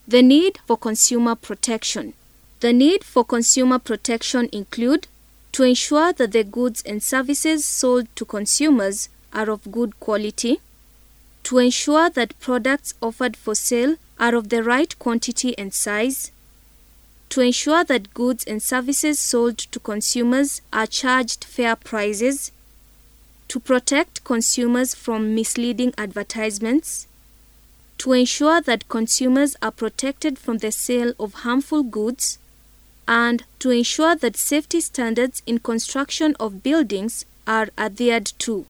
The need for consumer protection. The need for consumer protection include to ensure that the goods and services sold to consumers are of good quality, to ensure that products offered for sale are of the right quantity and size, to ensure that goods and services sold to consumers are charged fair prices, to protect consumers from misleading advertisements, to ensure that consumers are protected from the sale of harmful goods, and to ensure that safety standards in construction of buildings are adhered to.